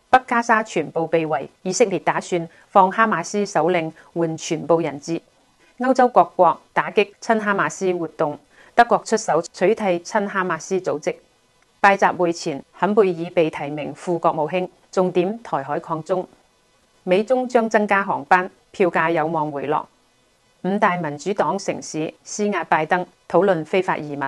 北加沙全部被圍，以色列打算放哈馬斯首領換全部人質。歐洲各國打擊親哈馬斯活動，德國出手取締親哈馬斯組織。拜習會前，坎貝爾被提名副國務卿，重點台海抗中。美中將增加航班，票價有望回落。5大民主黨城市施壓拜登，討論非法移民。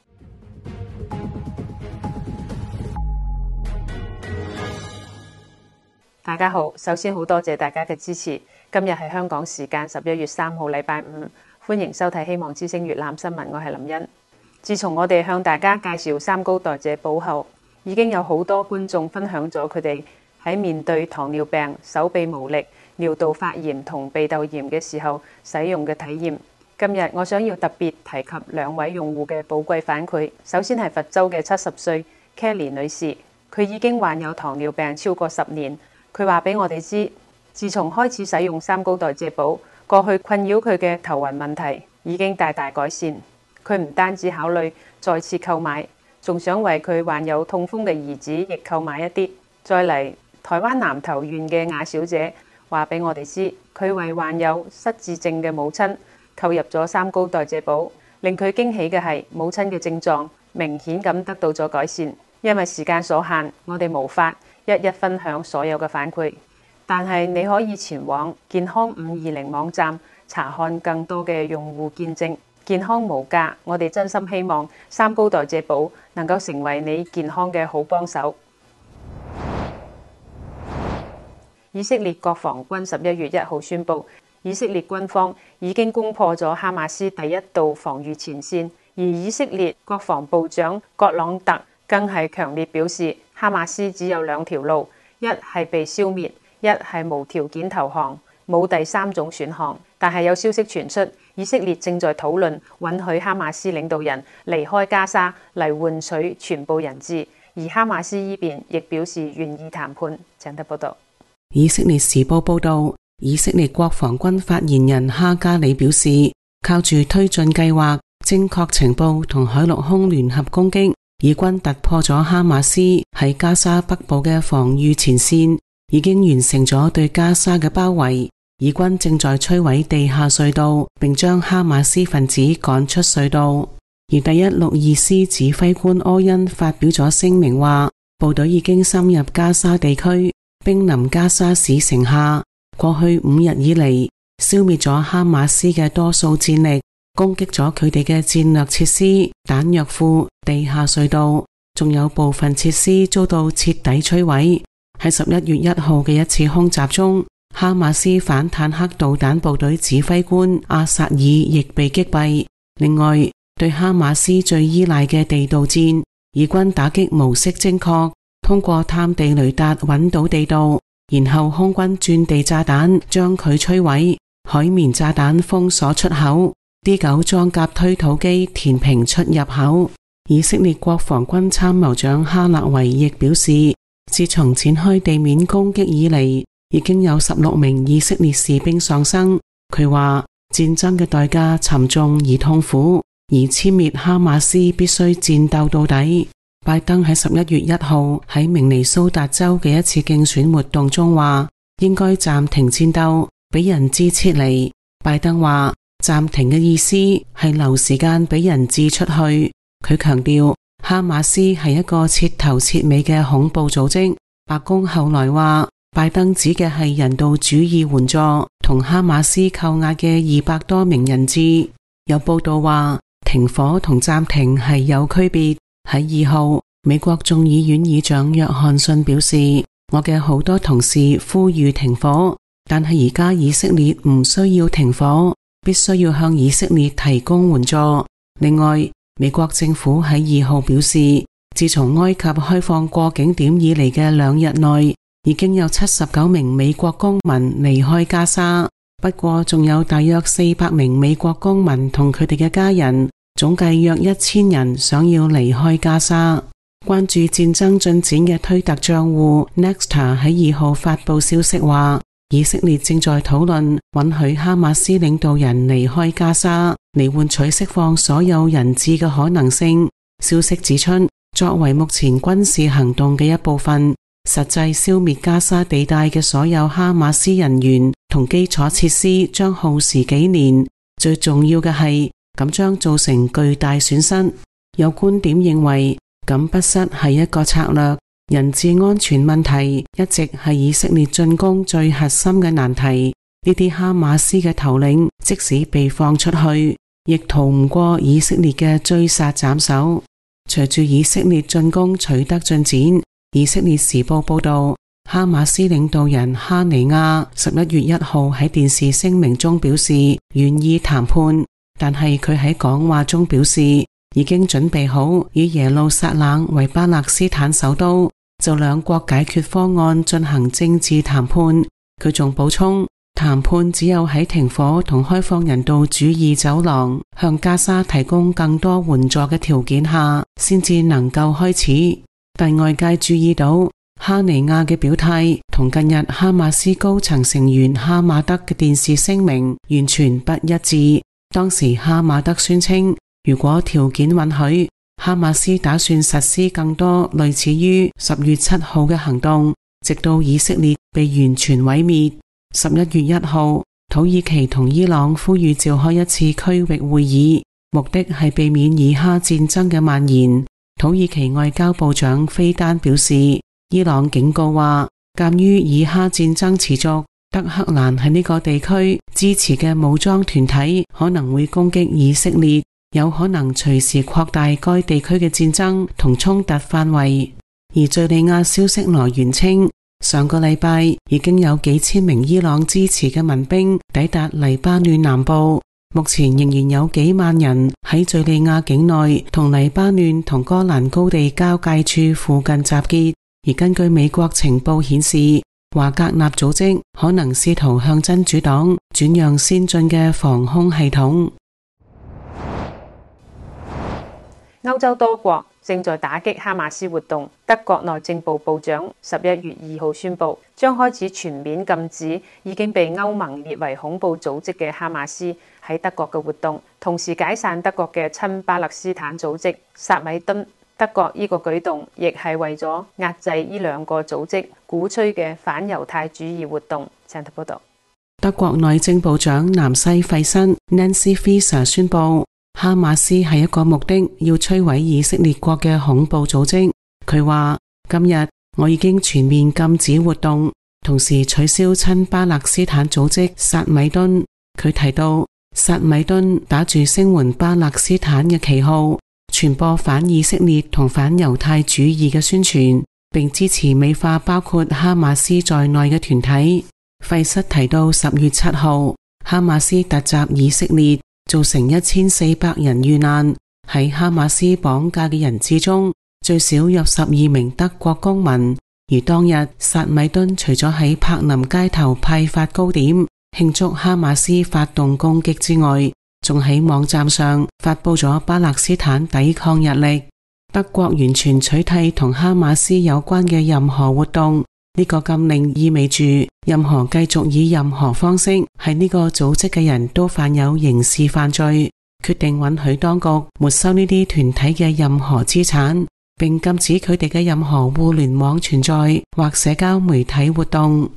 大家好，首先好多謝大家嘅支持。今日係香港時間11月3號禮拜五，歡迎收睇希望之聲粵覽新聞，我係林茵。自從我哋向大家介紹三高代謝寶後，已經有好多觀眾分享咗佢哋喺面對糖尿病、手臂無力、尿道發炎同鼻竇炎嘅時候使用嘅體驗。今日我想要特別提及兩位用戶嘅寶貴反饋。首先係佛州嘅70歲 Kelly 女士，佢已經患有糖尿病超過10年。佢話俾我哋知，自從開始使用三高代謝寶，過去困擾佢嘅頭暈問題已經大大改善。佢唔單止考慮再次購買，仲想為佢患有痛風嘅兒子亦購買一啲。再嚟，台灣南投縣嘅亞小姐話俾我哋知，佢為患有失智症嘅母親購入咗三高代謝寶，令佢驚喜嘅係母親嘅症狀明顯咁得到咗改善。因為時間所限，我哋無法一一分享所有嘅反饋，但係你可以前往健康520網站查看更多嘅用戶見證。健康無價，我哋真心希望三高代謝寶能夠成為你健康嘅好幫手。以色列國防軍11月1號宣布，以色列軍方已經攻破咗哈馬斯第一道防禦前線，而以色列國防部長葛朗特更係強烈表示，哈馬斯只有兩條路，一係被消滅，一係無條件投降，冇第三種選項。但係有消息傳出，以色列正在討論允許哈馬斯領導人離開加沙嚟換取全部人質，而哈馬斯依邊亦表示願意談判。請得報道。 以色列時報報道，以色列國防軍發言人哈加里表示，靠住推進計劃、正確情報同海陸空聯合攻擊，以軍突破咗哈馬斯喺加沙北部嘅防禦前線，已經完成咗對加沙嘅包圍。以軍正在摧毀地下隧道，並將哈馬斯分子趕出隧道。而第162師指揮官柯恩發表咗聲明話，部隊已經深入加沙地區，兵臨加沙市城下。過去5日以嚟，消滅咗哈馬斯嘅多數戰力，攻擊咗佢哋嘅戰略設施、彈藥庫、地下隧道，仲有部分設施遭到徹底摧毀。喺11月1號嘅一次空襲中，哈馬斯反坦克導彈部隊指揮官阿薩爾亦被擊斃。另外，對哈馬斯最依賴嘅地道戰，以軍打擊模式精確，通過探地雷達揾到地道，然後空軍鑽地炸彈將佢摧毀，海綿炸彈封鎖出口，D9裝甲推土機填平出入口。以色列國防軍參謀長哈勒維亦表示，自從展開地面攻擊以嚟，已經有16名以色列士兵喪生。佢話戰爭嘅代價沉重而痛苦，而殲滅哈馬斯必須戰鬥到底。拜登喺11月1號喺明尼蘇達州嘅一次競選活動中話，應該暫停戰鬥，俾人質撤離。拜登話暫停嘅意思係留時間俾人質出去。佢強調哈馬斯係一個徹頭徹尾嘅恐怖組織。白宮後來話，拜登指嘅係人道主義援助同哈馬斯扣押嘅200多名人質。有報道話，停火同暫停係有區別。喺2號，美國眾議院議長約翰遜表示，我嘅好多同事呼籲停火，但係而家以色列唔需要停火，必須要向以色列提供援助。另外，美國政府喺2號表示，自從埃及開放過境點以嚟嘅2日內，已經有79名美國公民離開加沙，不過仲有大約400名美國公民同佢哋嘅家人，總計約1000人想要離開加沙。關注戰爭進展嘅推特賬戶 Nexta 喺2號發布消息話，以色列正在討論允許哈馬斯領導人離開加沙，嚟換取釋放所有人質嘅可能性。消息指出，作為目前軍事行動嘅一部分， 實際消滅加沙地帶嘅所有哈馬斯人員同基礎設施將耗時幾年，最重要嘅係咁將造成巨大損失。有觀點認為，咁不失係一個策略。人質安全問題一直係以色列進攻最核心嘅難題。呢啲哈馬斯嘅頭領即使被放出去，亦逃唔過以色列嘅追殺斬首。隨住以色列進攻取得進展，以色列時報報道，哈馬斯領導人哈尼亞11月1號喺電視聲明中表示願意談判，但係佢喺講話中表示已經準備好以耶路撒冷為巴勒斯坦首都，就兩國解決方案進行政治談判。佢仲補充，談判只有喺停火同開放人道主義走廊，向加沙提供更多援助嘅條件下，先至能夠開始。但外界注意到，哈尼亞嘅表態同近日哈馬斯高層成員哈馬德嘅電視聲明完全不一致。當時哈馬德宣稱，如果條件允許，哈馬斯打算實施更多類似於10月7號嘅行動，直到以色列被完全毀滅。11月1號，土耳其同伊朗呼籲召開一次區域會議，目的係避免以哈戰爭嘅蔓延。土耳其外交部長菲丹表示，伊朗警告話，鑒於以哈戰爭持續，德黑蘭喺呢個地區支持嘅武裝團體可能會攻擊以色列，有可能隨時擴大該地區嘅戰爭同衝突範圍。而敘利亞消息來源稱，上個禮拜已經有幾千名伊朗支持嘅民兵抵達黎巴嫩南部，目前仍然有幾萬人喺敘利亞境內同黎巴嫩同戈蘭高地交界處附近集結。而根據美國情報顯示，華格納組織可能試圖向真主黨轉讓先進嘅防空系統。 歐洲多國正在打擊哈馬斯活動。德國內政部部長11月2號宣布，將開始全面禁止已經被歐盟列為恐怖組織嘅哈馬斯喺德國嘅活動，同時解散德國嘅親巴勒斯坦組織薩米敦。德國呢個舉動亦係為咗壓制呢兩個組織鼓吹嘅反猶太主義活動。請睇報道。 德國內政部長南西費申 Nancy Faeser 宣布，哈馬斯係一個目的要摧毀以色列國嘅恐怖組織。佢話，今日我已經全面禁止活動，同時取消親巴勒斯坦組織薩米敦。佢提到，薩米敦打住聲援巴勒斯坦嘅旗號，傳播反以色列同反猶太主義嘅宣傳，並支持美化包括哈馬斯在內嘅團體。費瑟提到10月7號，哈馬斯突襲以色列，造成1400人遇難。喺哈馬斯綁架嘅人質中，最少有12名德國公民。而當日薩米敦除咗喺柏林街頭派發糕點慶祝哈馬斯發動攻擊之外，仲喺網站上發佈咗巴勒斯坦抵抗日曆。德國完全取締同哈馬斯有關嘅任何活動。呢個禁令意味住任何繼續以任何方式喺呢個組織嘅人都犯有刑事犯罪。決定允許當局沒收呢啲團體嘅任何資產，並禁止佢哋嘅任何互聯網存在或社交媒體活動。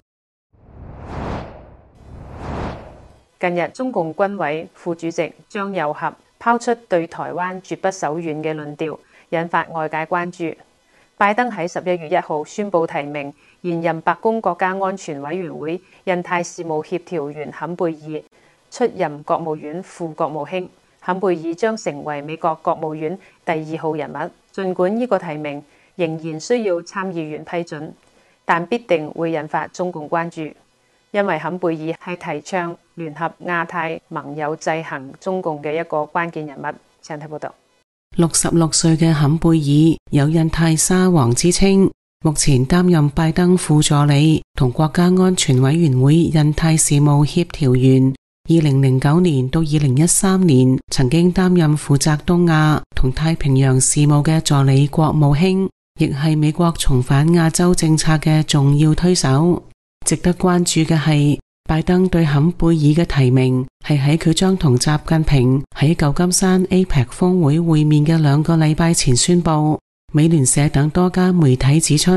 近日，中共軍委副主席張又俠拋出對台灣絕不手軟嘅論調，引發外界關注。拜登喺11月1號宣布提名現任白宮國家安全委員會印太事務協調員坎貝爾出任國務院副國務卿。坎貝爾將成為美國國務院第2號人物。儘管呢個提名仍然需要參議院批准，但必定會引發中共關注，因為坎貝爾係提倡聯合亞太盟友制衡中共嘅一個關鍵人物。請睇報道。 66歲嘅坎貝爾有印太沙皇之稱，目前擔任拜登副助理同國家安全委員會印太事務協調員。2009年到2013年，曾經擔任負責東亞同太平洋事務嘅助理國務卿，亦係美國重返亞洲政策嘅重要推手。值得關注嘅係，拜登對坎貝爾嘅提名係喺佢將同習近平喺舊金山 APEC 峰會會面嘅2個禮拜前宣布。美聯社等多家媒體指出，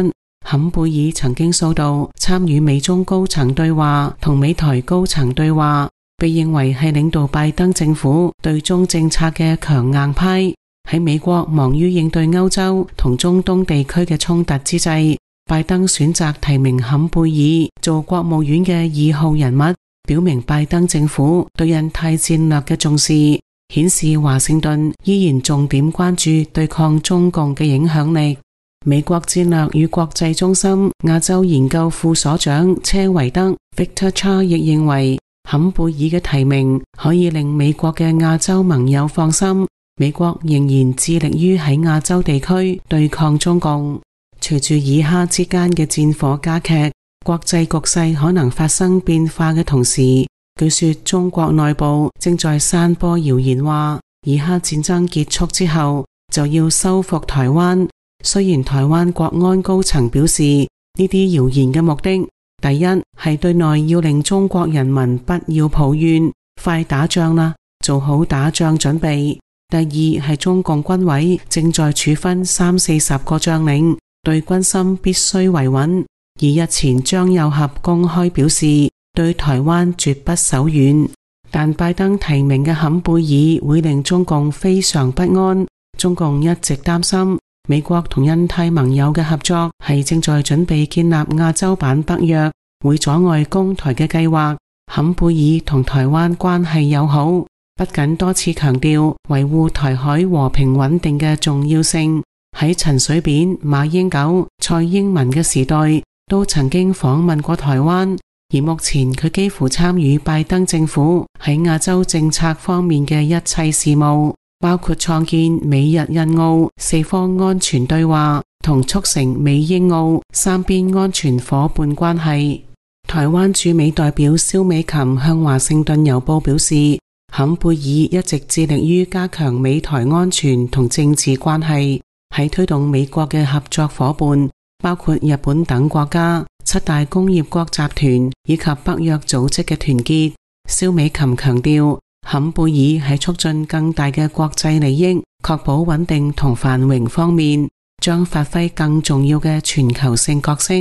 坎貝爾曾經數度參與美中高層對話同美台高層對話，被認為係領導拜登政府對中政策嘅強硬派。喺美國忙於應對歐洲同中東地區嘅衝突之際，拜登選擇提名坎貝爾做國務院嘅2號人物，表明拜登政府對印太戰略嘅重視，顯示華盛頓依然重點關注對抗中共嘅影響力。美國戰略與國際中心亞洲研究副所長車維德 Victor Cha 亦認為，坎貝爾嘅提名可以令美國嘅亞洲盟友放心，美國仍然致力於喺亞洲地區對抗中共。隨住以哈之間嘅戰火加劇，國際局勢可能發生變化嘅同時，據說中國內部正在散播謠言話，以哈戰爭結束之後就要收復台灣。雖然台灣國安高層表示呢啲謠言嘅目的，第一係對內要令中國人民不要抱怨，快打仗啦，做好打仗準備。第二係中共軍委正在處分30-40個將領，對軍心必須維穩。而日前張又俠公開表示，對台灣絕不手軟。但拜登提名嘅坎貝爾會令中共非常不安。中共一直擔心美國同印太盟友嘅合作係正在準備建立亞洲版北約，會阻礙攻台嘅計劃。坎貝爾同台灣關係友好，不僅多次強調維護台海和平穩定嘅重要性，喺陳水扁、馬英九、蔡英文嘅時代都曾經訪問過台灣，而目前佢幾乎參與拜登政府喺亞洲政策方面嘅一切事務，包括創建美日印澳4方安全對話同促成美英澳3邊安全夥伴關係。台灣駐美代表蕭美琴向華盛頓郵報表示，坎貝爾一直致力於加強美台安全同政治關係，喺推動美國嘅合作夥伴，包括日本等國家、7大工業國集團以及北約組織嘅團結。蕭美琴強調，坎貝爾喺促進更大嘅國際利益、確保穩定同繁榮方面，將發揮更重要嘅全球性角色。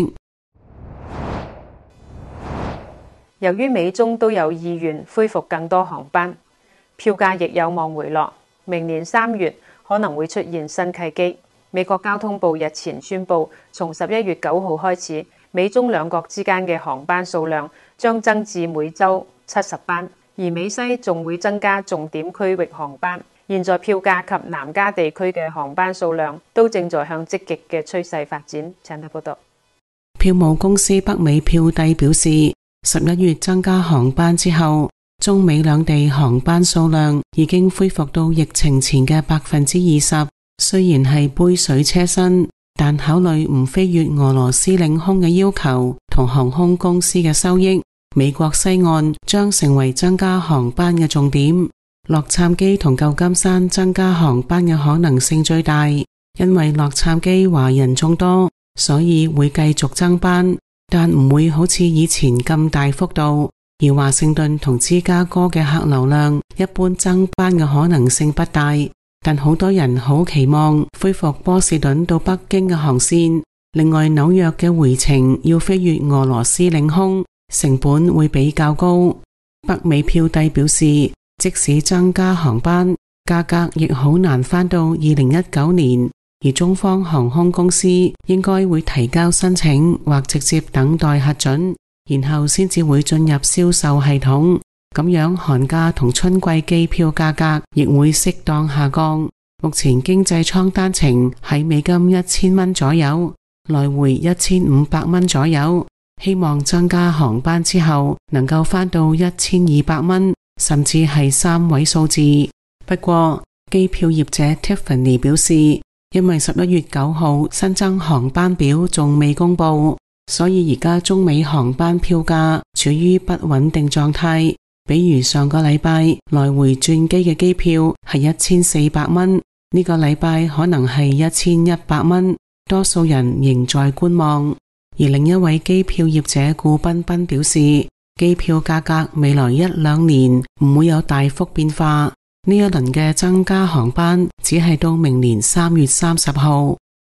由於美中都有意願恢復更多航班，票價亦有望回落。明年3月可能會出現新契機。美國交通部日前宣布，從11月9號開始，美中兩國之間嘅航班數量將增至每週70班，而美西仲會增加重點區域航班。現在票價及南加地區嘅航班數量都正在向積極嘅趨勢發展。請睇報道。 票務公司北美票帝表示，11月增加航班之後，中美兩地航班數量已經恢復到疫情前嘅20%。雖然係杯水車薪，但考慮唔飛越俄羅斯領空嘅要求同航空公司嘅收益，美國西岸將成為增加航班嘅重點。洛杉磯同舊金山增加航班嘅可能性最大，因為洛杉磯華人眾多，所以會繼續增班，但唔會好似以前咁大幅度。而華盛頓同芝加哥嘅客流量一般增班嘅可能性不大，但好多人好期望恢復波士頓到北京嘅航線。另外，紐約嘅回程要飛越俄羅斯領空，成本會比較高。北美票帝表示，即使增加航班，價格亦好難返到2019年，而中方航空公司應該會提交申請或直接等待核准，然後先至會進入銷售系統。咁樣寒假同春季機票價格亦會適當下降。目前經濟艙單程喺美金1000蚊左右，來回1500蚊左右。希望增加航班之後能夠返到1200蚊，甚至係3位數字。不過機票業者 Tiffany 表示，因為11月9號新增航班表仲未公布，所以而家中美航班票價處於不穩定狀態。比如上個禮拜來回轉機嘅機票係1400蚊，呢個禮拜可能係1100蚊，多數人仍在觀望。而另一位機票業者顧彬彬表示，機票價格未來1-2年唔會有大幅變化，呢一輪嘅增加航班只係到明年3月30號。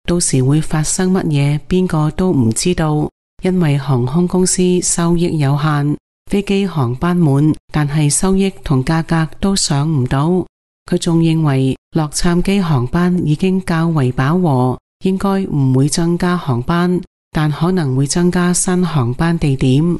到時會發生乜嘢，邊個都唔知道，因為航空公司收益有限，飛機航班滿，但係收益同價格都上唔到。佢仲認為洛杉磯航班已經較為飽和，應該唔會增加航班，但可能會增加新航班地點。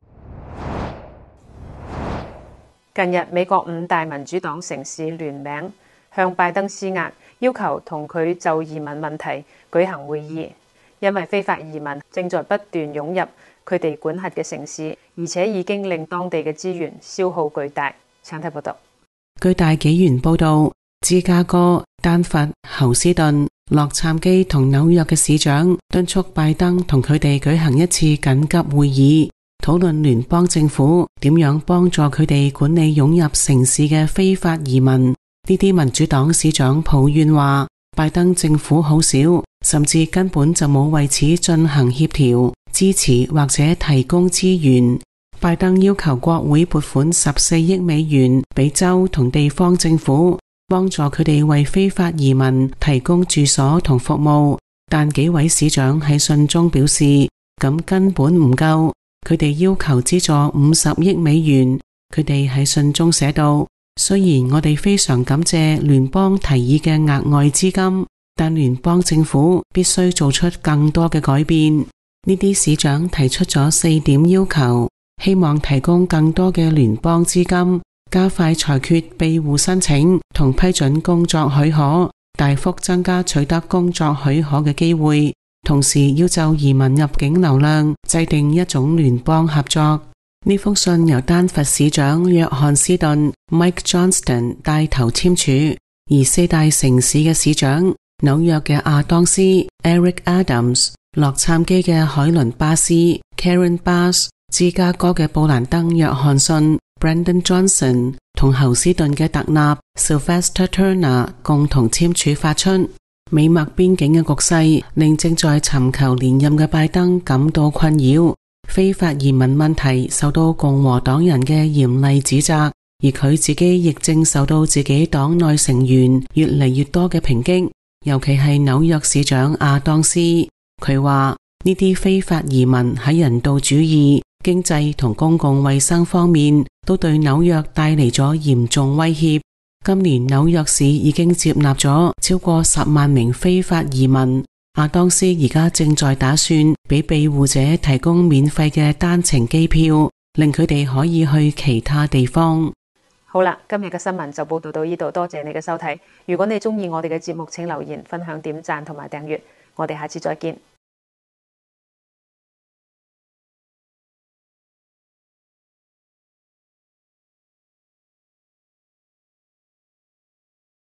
近日，美國5大民主黨城市聯名向拜登施壓，要求同佢就移民問題舉行會議，因為非法移民正在不斷湧入佢哋管轄嘅城市，而且已經令當地嘅資源消耗巨大。請睇報道。 據大紀元報道，芝加哥、丹佛、侯斯頓、洛杉磯同紐約嘅市長敦促拜登同佢哋舉行一次緊急會議，討論聯邦政府點樣幫助佢哋管理湧入城市嘅非法移民。呢啲民主黨市長抱怨話，拜登政府好少，甚至根本就冇為此進行協調、支持或者提供資源。拜登要求國會撥款14億美元俾州同地方政府，幫助佢哋為非法移民提供住所同服務，但幾位市長喺信中表示，咁根本唔夠，佢哋要求資助50億美元。佢哋喺信中寫道，雖然我哋非常感謝聯邦提議嘅額外資金，但聯邦政府必須做出更多嘅改變。呢啲市長提出咗4點要求，希望提供更多嘅聯邦資金，加快裁決庇護申請同批准工作許可，大幅增加取得工作許可嘅機會，同時要就移民入境流量制定一種聯邦合作。呢封信由丹佛市長約翰斯頓 Mike Johnston 帶頭簽署，而4大城市嘅市長，紐約嘅亞當斯 Eric Adams、洛杉磯嘅海倫巴斯 Karen Bass、芝加哥嘅布蘭登約翰遜 Brandon Johnson 同侯斯頓嘅特納 Sylvester Turner 共同簽署發出。美墨邊境嘅局勢令正在尋求連任嘅拜登感到困擾，非法移民問題受到共和黨人嘅嚴厲指責，而佢自己亦正受到自己黨內成員越嚟越多嘅抨擊，尤其係紐約市長亞當斯。佢話呢啲非法移民喺人道主義、經濟同公共衛生方面都對紐約帶嚟咗嚴重威脅。今年紐約市已經接納咗超過10萬名非法移民。亞當斯而家正在打算俾庇護者提供免費嘅單程機票，令佢哋可以去其他地方。 好啦，今日嘅新聞就報道到呢度，多謝你嘅收睇。如果你鍾意我哋嘅節目，請留言、分享、點讚同埋訂閱。我哋下次再見。